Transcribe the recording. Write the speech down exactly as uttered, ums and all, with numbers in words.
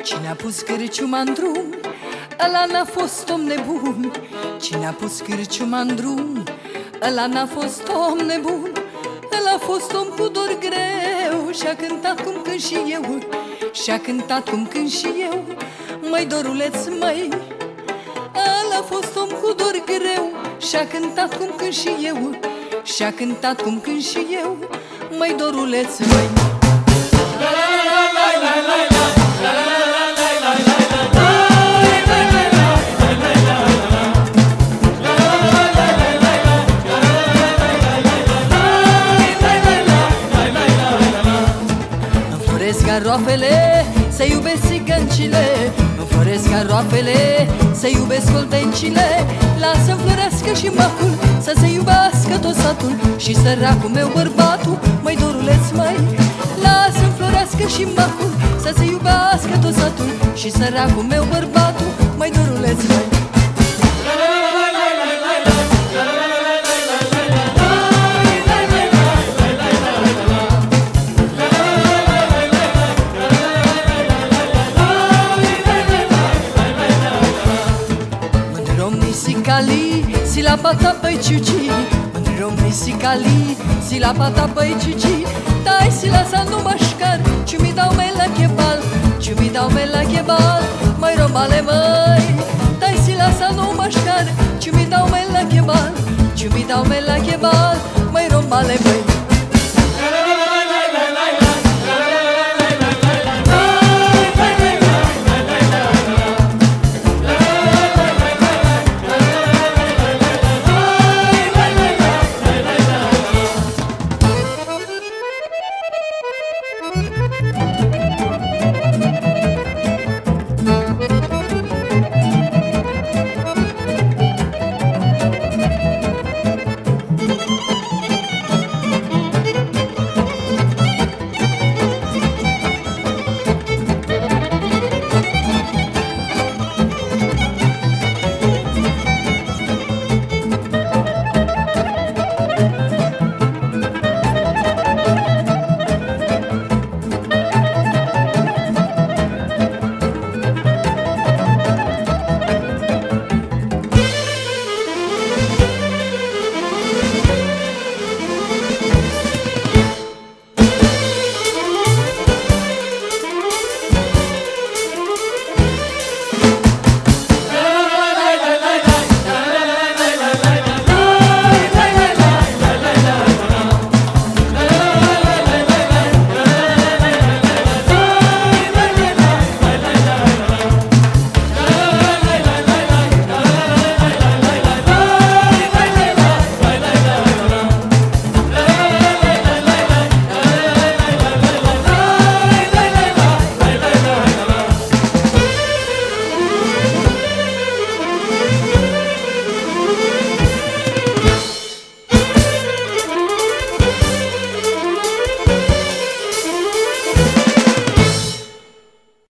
Cine a pus cârciuma în drum, ăla n-a fost om nebun. Cine a pus cârciuma în drum, ăla n-a fost om nebun. Ăla a fost om cu dor greu și-a cântat cum cânt și eu, și-a cântat cum cânt și eu. Măi, doruleț, măi, ăla a fost om cu dor greu și-a cântat cum cânt și eu, și-a cântat cum cânt și eu. Măi, doruleț, măi. Înfloresc garoafele, să iubesc țigăncile, înfloresc garoafele, să iubesc oltencile. Lasă înflorească și macul, să se iubească tot satul și săracul meu bărbatul. Măi, doruleț, măi, lasă înflorească și macul, să se iubească tot satul și săracul meu bărbatul. Măi, doruleț, măi. Nisicali, si la pata păi ciuci, mândrom nisicali, si la pata păi ciuci. Dai si la sa nu mașcar, ciumi dau me la chebal, ciumi dau me la chebal. Măi, romale, măi, dai si la sa nu mașcar, ciumi dau me la chebal, ciumi dau me la chebal. Măi, romale, măi.